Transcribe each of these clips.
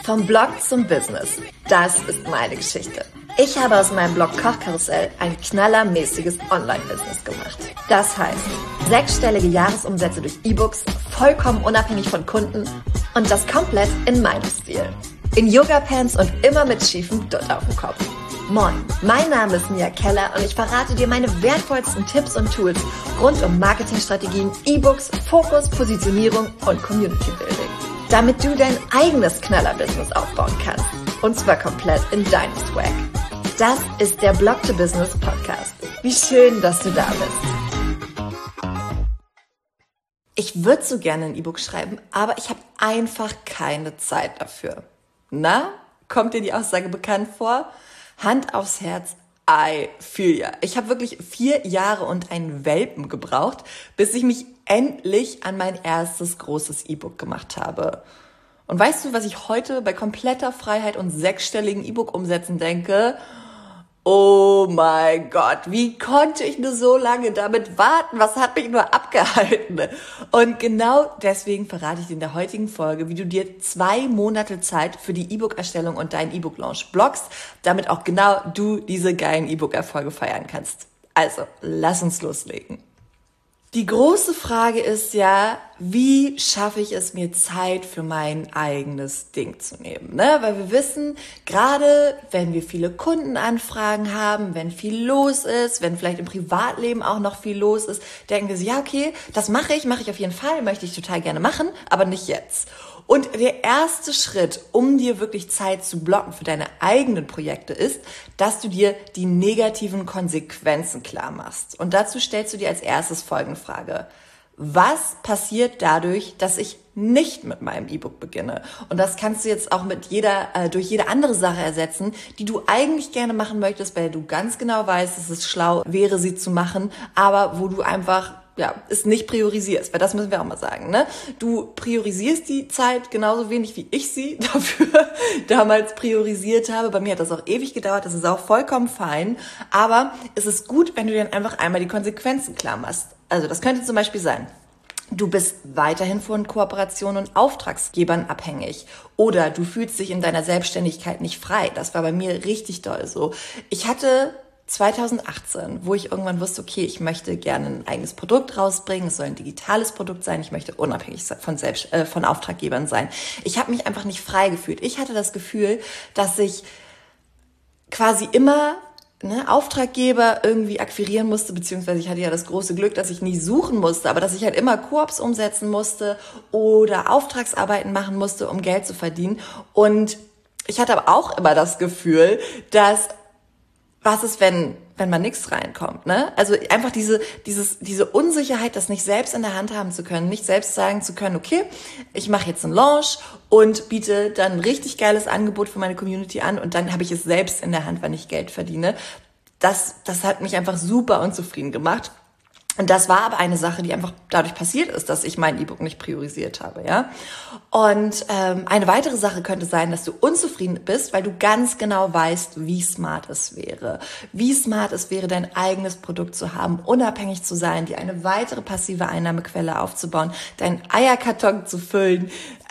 Vom Blog zum Business. Das ist meine Geschichte. Ich habe aus meinem Blog Kochkarussell ein knallermäßiges Online-Business gemacht. Das heißt, 6-stellige Jahresumsätze durch E-Books, vollkommen unabhängig von Kunden und das komplett in meinem Stil. In Yoga-Pants und immer mit schiefem Dutt auf dem Kopf. Moin, mein Name ist Mia Keller und ich verrate dir meine wertvollsten Tipps und Tools rund um Marketingstrategien, E-Books, Fokus, Positionierung und Community Building. Damit du dein eigenes Knaller-Business aufbauen kannst. Und zwar komplett in deinem Swag. Das ist der Blog to Business Podcast. Wie schön, dass du da bist. Ich würde so gerne ein E-Book schreiben, aber ich habe einfach keine Zeit dafür. Na, kommt dir die Aussage bekannt vor? Hand aufs Herz, I feel ya. Ich habe wirklich 4 Jahre und einen Welpen gebraucht, bis ich mich endlich an mein erstes großes E-Book gemacht habe. Und weißt du, was ich heute bei kompletter Freiheit und 6-stelligen E-Book-Umsätzen denke? Oh mein Gott, wie konnte ich nur so lange damit warten? Was hat mich nur abgehalten? Und genau deswegen verrate ich dir in der heutigen Folge, wie du dir 2 Monate Zeit für die E-Book-Erstellung und deinen E-Book-Launch blockst, damit auch genau du diese geilen E-Book-Erfolge feiern kannst. Also, lass uns loslegen. Die große Frage ist ja, wie schaffe ich es, mir Zeit für mein eigenes Ding zu nehmen? Ne? Weil wir wissen, gerade wenn wir viele Kundenanfragen haben, wenn viel los ist, wenn vielleicht im Privatleben auch noch viel los ist, denken wir so, ja okay, das mache ich auf jeden Fall, möchte ich total gerne machen, aber nicht jetzt. Und der erste Schritt, um dir wirklich Zeit zu blocken für deine eigenen Projekte ist, dass du dir die negativen Konsequenzen klar machst. Und dazu stellst du dir als erstes folgende Frage. Was passiert dadurch, dass ich nicht mit meinem E-Book beginne? Und das kannst du jetzt auch durch jede andere Sache ersetzen, die du eigentlich gerne machen möchtest, weil du ganz genau weißt, dass es schlau wäre, sie zu machen, aber wo du einfach es nicht priorisierst, weil das müssen wir auch mal sagen, ne? Du priorisierst die Zeit genauso wenig, wie ich sie dafür damals priorisiert habe. Bei mir hat das auch ewig gedauert, das ist auch vollkommen fein, aber es ist gut, wenn du dir dann einfach einmal die Konsequenzen klar machst. Also das könnte zum Beispiel sein, du bist weiterhin von Kooperationen und Auftragsgebern abhängig oder du fühlst dich in deiner Selbstständigkeit nicht frei. Das war bei mir richtig doll so. Ich hatte 2018, wo ich irgendwann wusste, okay, ich möchte gerne ein eigenes Produkt rausbringen, es soll ein digitales Produkt sein, ich möchte unabhängig von Auftraggebern sein. Ich habe mich einfach nicht frei gefühlt. Ich hatte das Gefühl, dass ich quasi immer Auftraggeber irgendwie akquirieren musste, beziehungsweise ich hatte ja das große Glück, dass ich nie suchen musste, aber dass ich halt immer Koops umsetzen musste oder Auftragsarbeiten machen musste, um Geld zu verdienen. Und ich hatte aber auch immer das Gefühl, dass was ist, wenn man nichts reinkommt, ne? Also einfach diese Unsicherheit, das nicht selbst in der Hand haben zu können, nicht selbst sagen zu können, okay, ich mache jetzt einen Launch und biete dann ein richtig geiles Angebot für meine Community an und dann habe ich es selbst in der Hand, wann ich Geld verdiene. Das hat mich einfach super unzufrieden gemacht. Und das war aber eine Sache, die einfach dadurch passiert ist, dass ich mein E-Book nicht priorisiert habe, ja. Und eine weitere Sache könnte sein, dass du unzufrieden bist, weil du ganz genau weißt, wie smart es wäre. Wie smart es wäre, dein eigenes Produkt zu haben, unabhängig zu sein, dir eine weitere passive Einnahmequelle aufzubauen, deinen Eierkarton zu füllen.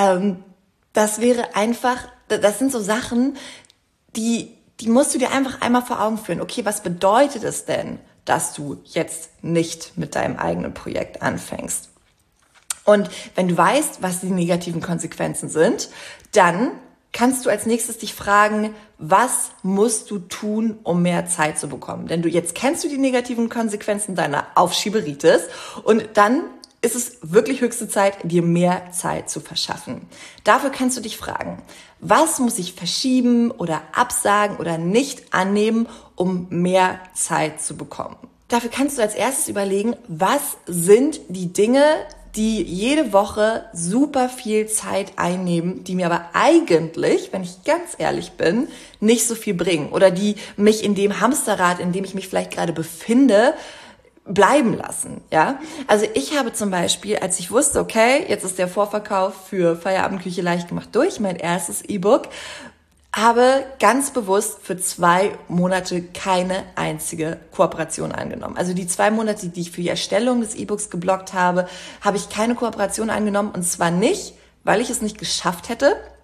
Das wäre einfach, das sind so Sachen, die musst du dir einfach einmal vor Augen führen. Okay, was bedeutet es denn, dass du jetzt nicht mit deinem eigenen Projekt anfängst? Und wenn du weißt, was die negativen Konsequenzen sind, dann kannst du als nächstes dich fragen, was musst du tun, um mehr Zeit zu bekommen? Denn jetzt kennst du die negativen Konsequenzen deiner Aufschieberitis und dann ist es wirklich höchste Zeit, dir mehr Zeit zu verschaffen. Dafür kannst du dich fragen, was muss ich verschieben oder absagen oder nicht annehmen, um mehr Zeit zu bekommen? Dafür kannst du als erstes überlegen, was sind die Dinge, die jede Woche super viel Zeit einnehmen, die mir aber eigentlich, wenn ich ganz ehrlich bin, nicht so viel bringen oder die mich in dem Hamsterrad, in dem ich mich vielleicht gerade befinde, bleiben lassen, ja. Also ich habe zum Beispiel, als ich wusste, okay, jetzt ist der Vorverkauf für Feierabendküche leicht gemacht durch, mein erstes E-Book, habe ganz bewusst für 2 Monate keine einzige Kooperation angenommen. Also die 2 Monate, die ich für die Erstellung des E-Books geblockt habe, habe ich keine Kooperation angenommen und zwar nicht, weil ich es nicht geschafft hätte,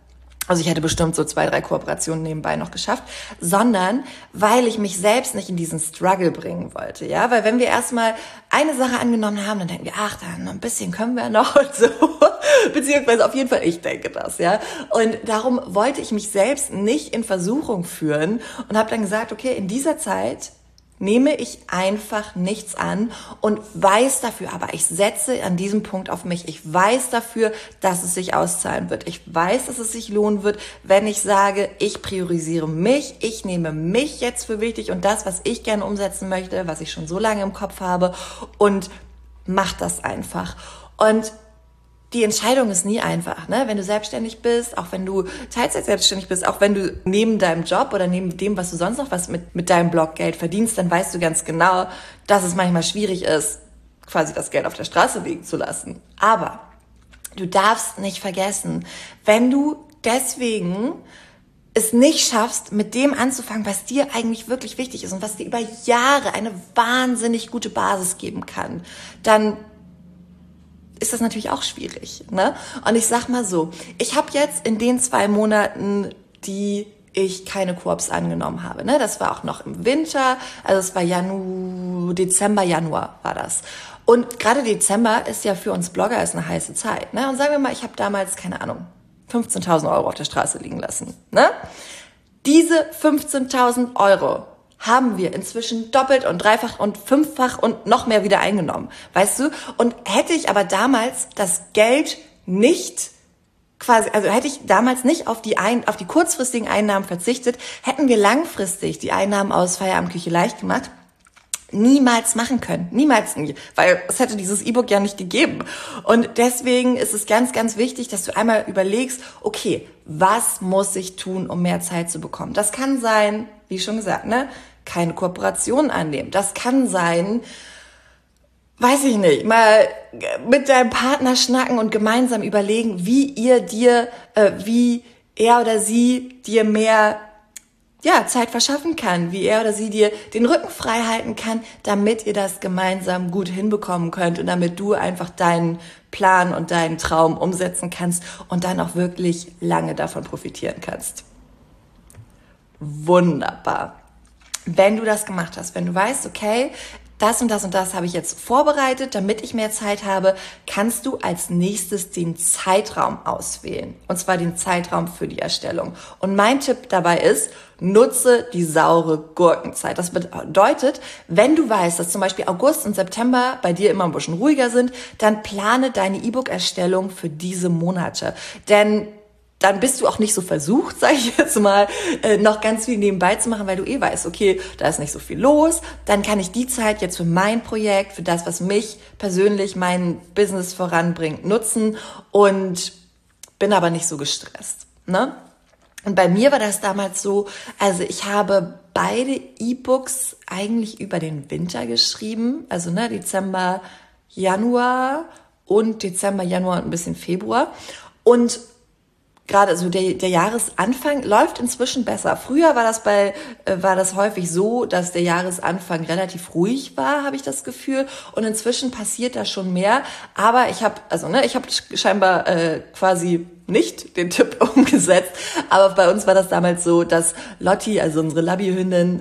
Also ich hätte bestimmt so 2, 3 Kooperationen nebenbei noch geschafft, sondern weil ich mich selbst nicht in diesen Struggle bringen wollte, ja, weil wenn wir erstmal eine Sache angenommen haben, dann denken wir, ach, dann ein bisschen können wir noch und so, beziehungsweise auf jeden Fall ich denke das, ja, und darum wollte ich mich selbst nicht in Versuchung führen und habe dann gesagt, okay, in dieser Zeit nehme ich einfach nichts an und weiß dafür, aber ich setze an diesem Punkt auf mich. Ich weiß dafür, dass es sich auszahlen wird. Ich weiß, dass es sich lohnen wird, wenn ich sage, ich priorisiere mich, ich nehme mich jetzt für wichtig und das, was ich gerne umsetzen möchte, was ich schon so lange im Kopf habe und mach das einfach. Und die Entscheidung ist nie einfach, ne? Wenn du selbstständig bist, auch wenn du Teilzeit selbstständig bist, auch wenn du neben deinem Job oder neben dem, was du sonst noch was mit deinem Blog Geld verdienst, dann weißt du ganz genau, dass es manchmal schwierig ist, quasi das Geld auf der Straße liegen zu lassen. Aber du darfst nicht vergessen, wenn du deswegen es nicht schaffst, mit dem anzufangen, was dir eigentlich wirklich wichtig ist und was dir über Jahre eine wahnsinnig gute Basis geben kann, dann ist das natürlich auch schwierig, ne? Und ich sag mal so, ich habe jetzt in den 2 Monaten, die ich keine Koops angenommen habe, ne? Das war auch noch im Winter, also es war Dezember, Januar war das. Und gerade Dezember ist ja für uns Blogger ist eine heiße Zeit, ne? Und sagen wir mal, ich habe damals, keine Ahnung, 15.000 Euro auf der Straße liegen lassen, ne? Diese 15.000 Euro haben wir inzwischen doppelt und dreifach und fünffach und noch mehr wieder eingenommen, weißt du? Und hätte ich aber damals das Geld nicht also hätte ich damals nicht auf die kurzfristigen Einnahmen verzichtet, hätten wir langfristig die Einnahmen aus Feierabendküche leicht gemacht, niemals machen können. Niemals nie. Weil es hätte dieses E-Book ja nicht gegeben. Und deswegen ist es ganz, ganz wichtig, dass du einmal überlegst, okay, was muss ich tun, um mehr Zeit zu bekommen? Das kann sein, wie schon gesagt, ne, keine Kooperation annehmen. Das kann sein, weiß ich nicht, mal mit deinem Partner schnacken und gemeinsam überlegen, wie er oder sie dir mehr Zeit verschaffen kann, wie er oder sie dir den Rücken frei halten kann, damit ihr das gemeinsam gut hinbekommen könnt und damit du einfach deinen Plan und deinen Traum umsetzen kannst und dann auch wirklich lange davon profitieren kannst. Wunderbar. Wenn du das gemacht hast, wenn du weißt, okay, das und das und das habe ich jetzt vorbereitet, damit ich mehr Zeit habe, kannst du als nächstes den Zeitraum auswählen. Und zwar den Zeitraum für die Erstellung. Und mein Tipp dabei ist, nutze die saure Gurkenzeit. Das bedeutet, wenn du weißt, dass zum Beispiel August und September bei dir immer ein bisschen ruhiger sind, dann plane deine E-Book-Erstellung für diese Monate. Denn dann bist du auch nicht so versucht, sage ich jetzt mal, noch ganz viel nebenbei zu machen, weil du weißt, okay, da ist nicht so viel los, dann kann ich die Zeit jetzt für mein Projekt, für das, was mich persönlich, mein Business voranbringt, nutzen und bin aber nicht so gestresst, ne? Und bei mir war das damals so, also ich habe beide E-Books eigentlich über den Winter geschrieben, also Dezember, Januar und Dezember, Januar und ein bisschen Februar und gerade so der Jahresanfang läuft inzwischen besser. Früher war das häufig so, dass der Jahresanfang relativ ruhig war, habe ich das Gefühl. Und inzwischen passiert da schon mehr. Aber ich habe scheinbar quasi nicht den Tipp umgesetzt. Aber bei uns war das damals so, dass Lotti, also unsere Labby-Hündin,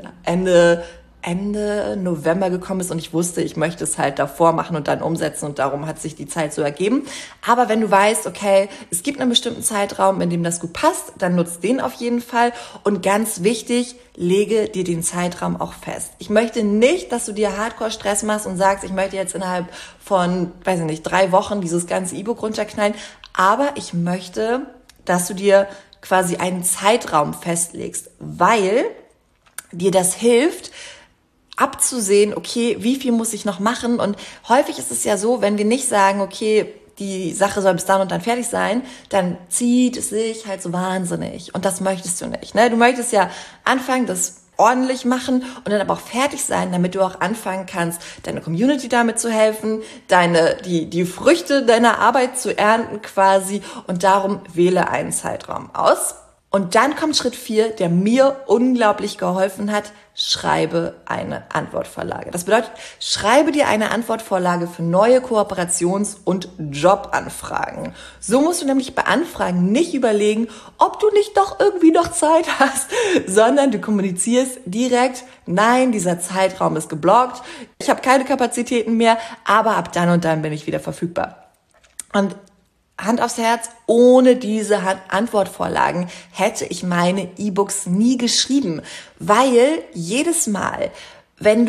Ende November gekommen ist und ich wusste, ich möchte es halt davor machen und dann umsetzen und darum hat sich die Zeit so ergeben. Aber wenn du weißt, okay, es gibt einen bestimmten Zeitraum, in dem das gut passt, dann nutzt den auf jeden Fall und ganz wichtig, lege dir den Zeitraum auch fest. Ich möchte nicht, dass du dir Hardcore-Stress machst und sagst, ich möchte jetzt innerhalb von, 3 Wochen dieses ganze E-Book runterknallen, aber ich möchte, dass du dir quasi einen Zeitraum festlegst, weil dir das hilft, abzusehen, okay, wie viel muss ich noch machen? Und häufig ist es ja so, wenn wir nicht sagen, okay, die Sache soll bis dann und dann fertig sein, dann zieht es sich halt so wahnsinnig. Und das möchtest du nicht, ne? Du möchtest ja anfangen, das ordentlich machen und dann aber auch fertig sein, damit du auch anfangen kannst, deine Community damit zu helfen, die Früchte deiner Arbeit zu ernten quasi. Und darum wähle einen Zeitraum aus. Und dann kommt Schritt 4, der mir unglaublich geholfen hat. Schreibe eine Antwortvorlage. Das bedeutet, schreibe dir eine Antwortvorlage für neue Kooperations- und Jobanfragen. So musst du nämlich bei Anfragen nicht überlegen, ob du nicht doch irgendwie noch Zeit hast, sondern du kommunizierst direkt, nein, dieser Zeitraum ist geblockt, ich habe keine Kapazitäten mehr, aber ab dann und dann bin ich wieder verfügbar. Und Hand aufs Herz, ohne diese Antwortvorlagen hätte ich meine E-Books nie geschrieben, weil jedes Mal, wenn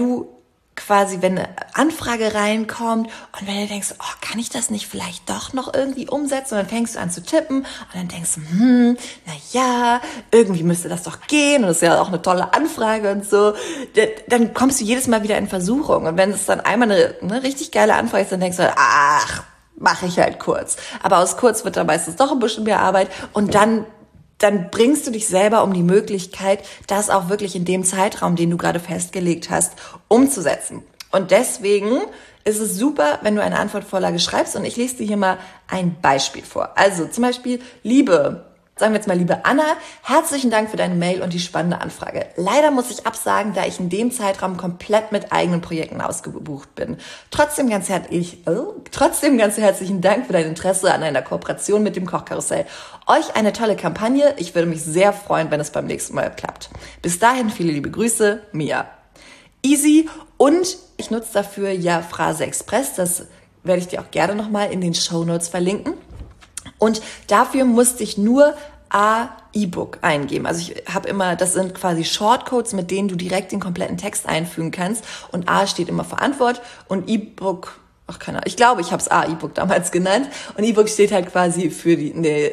eine Anfrage reinkommt und wenn du denkst, kann ich das nicht vielleicht doch noch irgendwie umsetzen, und dann fängst du an zu tippen und dann denkst du, irgendwie müsste das doch gehen und das ist ja auch eine tolle Anfrage und so, dann kommst du jedes Mal wieder in Versuchung, und wenn es dann einmal eine richtig geile Anfrage ist, dann denkst du, mache ich halt kurz. Aber aus kurz wird dann meistens doch ein bisschen mehr Arbeit, und dann bringst du dich selber um die Möglichkeit, das auch wirklich in dem Zeitraum, den du gerade festgelegt hast, umzusetzen. Und deswegen ist es super, wenn du eine Antwortvorlage schreibst, und ich lese dir hier mal ein Beispiel vor. Also zum Beispiel, liebe Anna, herzlichen Dank für deine Mail und die spannende Anfrage. Leider muss ich absagen, da ich in dem Zeitraum komplett mit eigenen Projekten ausgebucht bin. Trotzdem ganz herzlichen Dank für dein Interesse an einer Kooperation mit dem Kochkarussell. Euch eine tolle Kampagne. Ich würde mich sehr freuen, wenn es beim nächsten Mal klappt. Bis dahin viele liebe Grüße, Mia. Easy, und ich nutze dafür Phrase Express. Das werde ich dir auch gerne nochmal in den Shownotes verlinken. Und dafür musste ich nur E-Book eingeben. Also ich habe immer, das sind quasi Shortcodes, mit denen du direkt den kompletten Text einfügen kannst. Und A steht immer für Antwort und E-Book, keine Ahnung, ich glaube, ich habe es E-Book damals genannt. Und E-Book steht halt quasi für die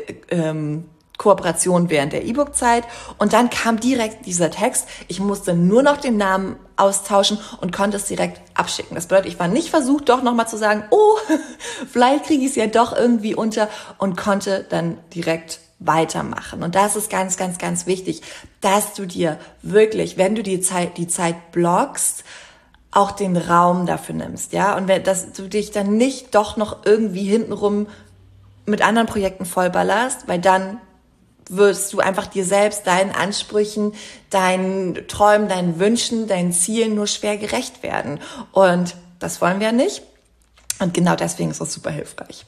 Kooperation während der E-Book-Zeit. Und dann kam direkt dieser Text. Ich musste nur noch den Namen austauschen und konnte es direkt abschicken. Das bedeutet, ich war nicht versucht, doch nochmal zu sagen, vielleicht kriege ich es ja doch irgendwie unter, und konnte dann direkt weitermachen. Und das ist ganz, ganz, ganz wichtig, dass du dir wirklich, wenn du die Zeit blockst, auch den Raum dafür nimmst, ja, und dass du dich dann nicht doch noch irgendwie hintenrum mit anderen Projekten vollballerst, weil dann wirst du einfach dir selbst, deinen Ansprüchen, deinen Träumen, deinen Wünschen, deinen Zielen nur schwer gerecht werden. Und das wollen wir nicht. Und genau deswegen ist das super hilfreich.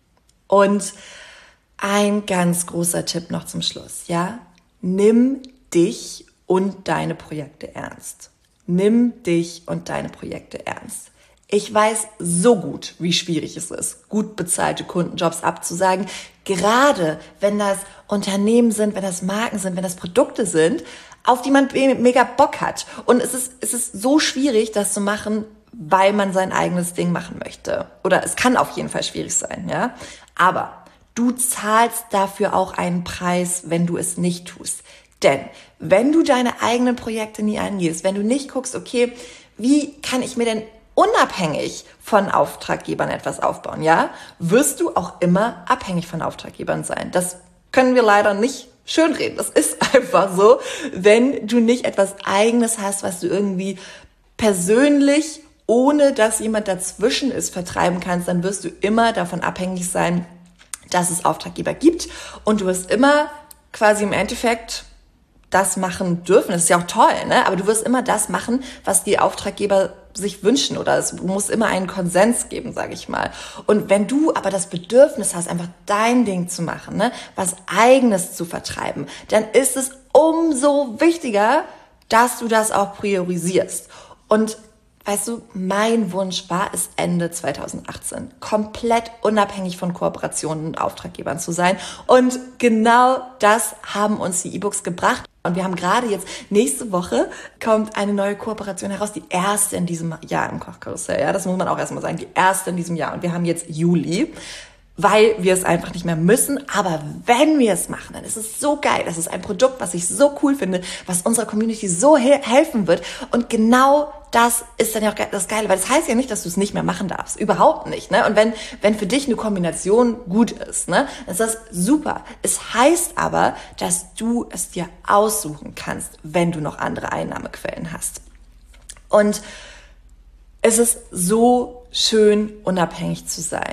Und ein ganz großer Tipp noch zum Schluss, ja? Nimm dich und deine Projekte ernst. Nimm dich und deine Projekte ernst. Ich weiß so gut, wie schwierig es ist, gut bezahlte Kundenjobs abzusagen, gerade wenn das Unternehmen sind, wenn das Marken sind, wenn das Produkte sind, auf die man mega Bock hat. Und es ist so schwierig, das zu machen, weil man sein eigenes Ding machen möchte. Oder es kann auf jeden Fall schwierig sein, ja. Aber du zahlst dafür auch einen Preis, wenn du es nicht tust. Denn wenn du deine eigenen Projekte nie angehst, wenn du nicht guckst, okay, wie kann ich mir denn unabhängig von Auftraggebern etwas aufbauen, ja, wirst du auch immer abhängig von Auftraggebern sein. Das können wir leider nicht schönreden. Das ist einfach so. Wenn du nicht etwas Eigenes hast, was du irgendwie persönlich, ohne dass jemand dazwischen ist, vertreiben kannst, dann wirst du immer davon abhängig sein, dass es Auftraggeber gibt, und du wirst immer quasi im Endeffekt das machen dürfen. Das ist ja auch toll, ne? Aber du wirst immer das machen, was die Auftraggeber sich wünschen, oder es muss immer einen Konsens geben, sage ich mal. Und wenn du aber das Bedürfnis hast, einfach dein Ding zu machen, ne, was Eigenes zu vertreiben, dann ist es umso wichtiger, dass du das auch priorisierst. Und weißt du, mein Wunsch war es, Ende 2018 komplett unabhängig von Kooperationen und Auftraggebern zu sein. Und genau das haben uns die E-Books gebracht. Und wir haben gerade jetzt, nächste Woche kommt eine neue Kooperation heraus, die erste in diesem Jahr im Kochkarussell. Ja, das muss man auch erstmal sagen, die erste in diesem Jahr. Und wir haben jetzt Juli, weil wir es einfach nicht mehr müssen. Aber wenn wir es machen, dann ist es so geil. Das ist ein Produkt, was ich so cool finde, was unserer Community so helfen wird. Und genau das ist dann ja auch das Geile, weil das heißt ja nicht, dass du es nicht mehr machen darfst. Überhaupt nicht, ne? Und wenn für dich eine Kombination gut ist, ne, dann ist das super. Es heißt aber, dass du es dir aussuchen kannst, wenn du noch andere Einnahmequellen hast. Und es ist so schön, unabhängig zu sein.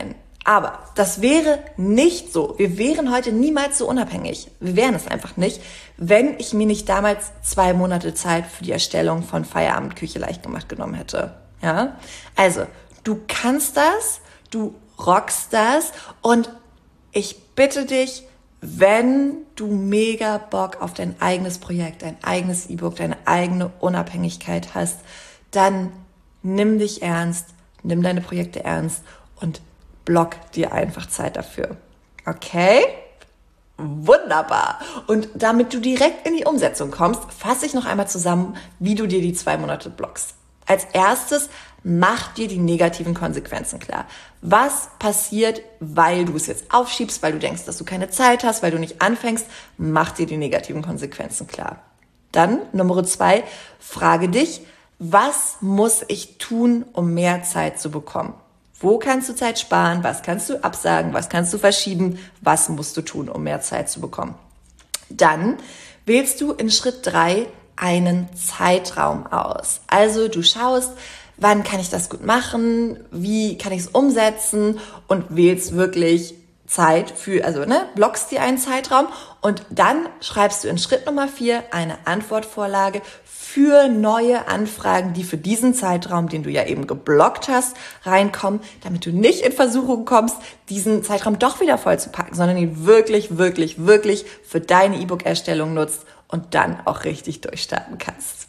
Aber das wäre nicht so. Wir wären heute niemals so unabhängig. Wir wären es einfach nicht, wenn ich mir nicht damals 2 Monate Zeit für die Erstellung von Feierabendküche leicht gemacht genommen hätte. Ja? Also, du kannst das, du rockst das und ich bitte dich, wenn du mega Bock auf dein eigenes Projekt, dein eigenes E-Book, deine eigene Unabhängigkeit hast, dann nimm dich ernst, nimm deine Projekte ernst und block dir einfach Zeit dafür. Okay? Wunderbar. Und damit du direkt in die Umsetzung kommst, fasse ich noch einmal zusammen, wie du dir die 2 Monate blockst. Als erstes, mach dir die negativen Konsequenzen klar. Was passiert, weil du es jetzt aufschiebst, weil du denkst, dass du keine Zeit hast, weil du nicht anfängst? Mach dir die negativen Konsequenzen klar. Dann, Nummer 2, frage dich, was muss ich tun, um mehr Zeit zu bekommen? Wo kannst du Zeit sparen? Was kannst du absagen? Was kannst du verschieben? Was musst du tun, um mehr Zeit zu bekommen? Dann wählst du in Schritt 3 einen Zeitraum aus. Also du schaust, wann kann ich das gut machen? Wie kann ich es umsetzen? Und wählst wirklich Zeit für, blockst dir einen Zeitraum und dann schreibst du in Schritt Nummer 4 eine Antwortvorlage für neue Anfragen, die für diesen Zeitraum, den du ja eben geblockt hast, reinkommen, damit du nicht in Versuchung kommst, diesen Zeitraum doch wieder voll zu packen, sondern ihn wirklich, wirklich, wirklich für deine E-Book-Erstellung nutzt und dann auch richtig durchstarten kannst.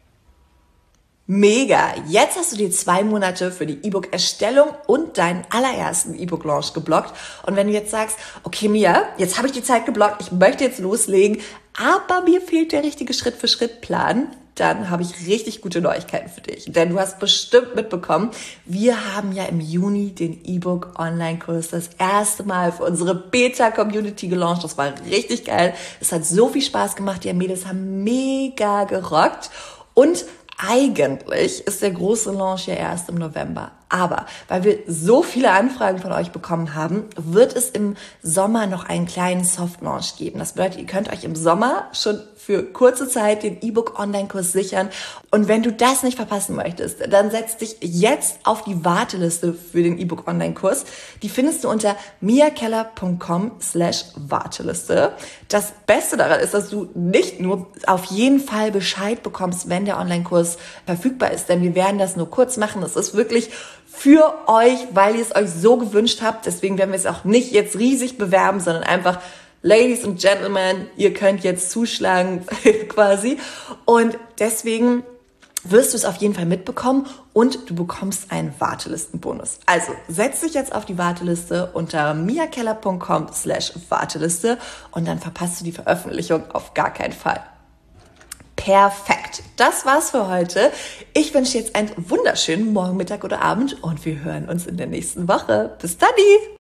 Mega! Jetzt hast du dir 2 Monate für die E-Book-Erstellung und deinen allerersten E-Book-Launch geblockt. Und wenn du jetzt sagst, okay Mia, jetzt habe ich die Zeit geblockt, ich möchte jetzt loslegen, aber mir fehlt der richtige Schritt-für-Schritt-Plan, dann habe ich richtig gute Neuigkeiten für dich. Denn du hast bestimmt mitbekommen, wir haben ja im Juni den E-Book-Online-Kurs das erste Mal für unsere Beta-Community gelauncht. Das war richtig geil. Es hat so viel Spaß gemacht. Die Mädels haben mega gerockt. Und eigentlich ist der große Launch ja erst im November. Aber weil wir so viele Anfragen von euch bekommen haben, wird es im Sommer noch einen kleinen Soft-Launch geben. Das bedeutet, ihr könnt euch im Sommer schon für kurze Zeit den E-Book-Online-Kurs sichern. Und wenn du das nicht verpassen möchtest, dann setz dich jetzt auf die Warteliste für den E-Book-Online-Kurs. Die findest du unter miakeller.com/Warteliste. Das Beste daran ist, dass du nicht nur auf jeden Fall Bescheid bekommst, wenn der Online-Kurs verfügbar ist, denn wir werden das nur kurz machen. Es ist wirklich für euch, weil ihr es euch so gewünscht habt. Deswegen werden wir es auch nicht jetzt riesig bewerben, sondern einfach, Ladies and Gentlemen, ihr könnt jetzt zuschlagen quasi. Und deswegen wirst du es auf jeden Fall mitbekommen und du bekommst einen Wartelistenbonus. Also setz dich jetzt auf die Warteliste unter miakeller.com/Warteliste und dann verpasst du die Veröffentlichung auf gar keinen Fall. Perfekt. Das war's für heute. Ich wünsche jetzt einen wunderschönen Morgen, Mittag oder Abend und wir hören uns in der nächsten Woche. Bis dann!